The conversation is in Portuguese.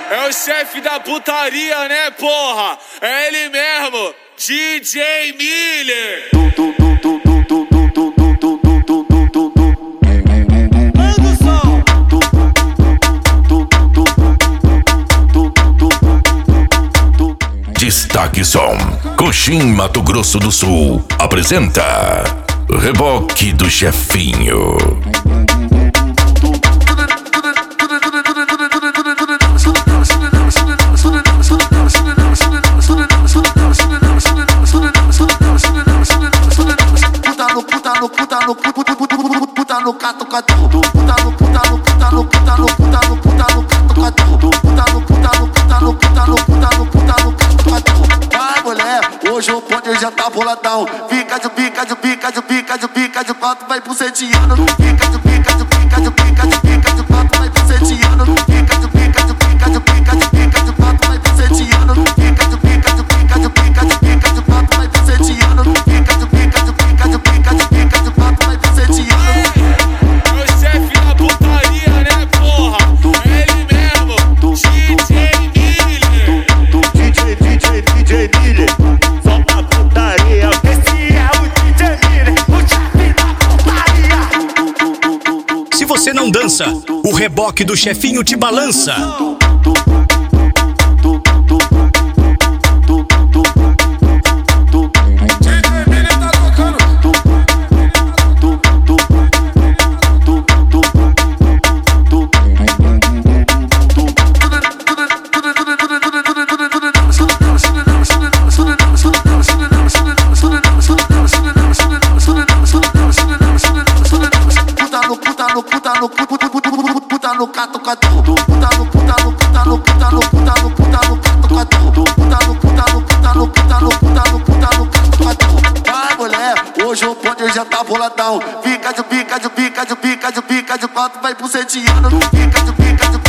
É o chefe da putaria, né, porra? É ele mesmo, DJ Miller. Destaque Som, Coxim, Mato Grosso do Sul, apresenta Reboque do Chefinho. Puta no catu-catu, puta no vai, mulher, hoje o bonde já tá boladão. Pica de quatro, vai buceteando. Pica de quatro, vai buceteando. Pica de quatro, vai buceteando. Pica de quatro, vai buceteando. Pica de quatro, vai buceteando. É o chefe da putaria, né, porra? É ele mesmo, DJ Miller. DJ Miller, só pra putaria. Esse é o DJ Miller, o chefe da putaria. Se você não dança, o reboque do chefinho te balança. Puta no catu-catu, puta no catu-catu, vai, mulher, hoje o bonde já tá boladão. Pica de quatro, vai buceteando. Pica de